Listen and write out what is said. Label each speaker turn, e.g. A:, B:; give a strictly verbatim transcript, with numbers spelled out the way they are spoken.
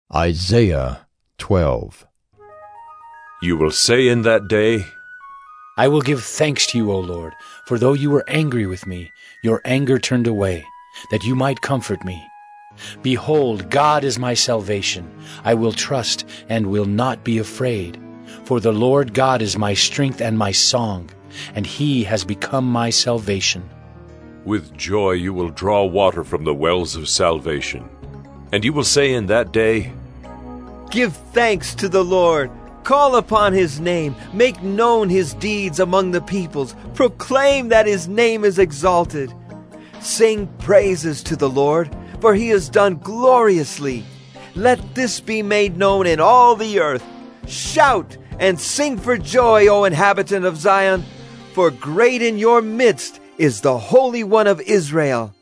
A: Isaiah twelve.
B: You will say in that day,
C: I will give thanks to you, O Lord, for though you were angry with me, your anger turned away, that you might comfort me. Behold, God is my salvation. I will trust and will not be afraid. For the Lord God is my strength and my song, and he has become my salvation.
B: with joy you will draw water from the wells of salvation. And you will say in that day,
D: Give thanks to the Lord. Call upon his name. Make known his deeds among the peoples. Proclaim that his name is exalted. Sing praises to the Lord, for he has done gloriously. Let this be made known in all the earth. Shout and sing for joy, O inhabitant of Zion, for great in your midst is the Holy One of Israel.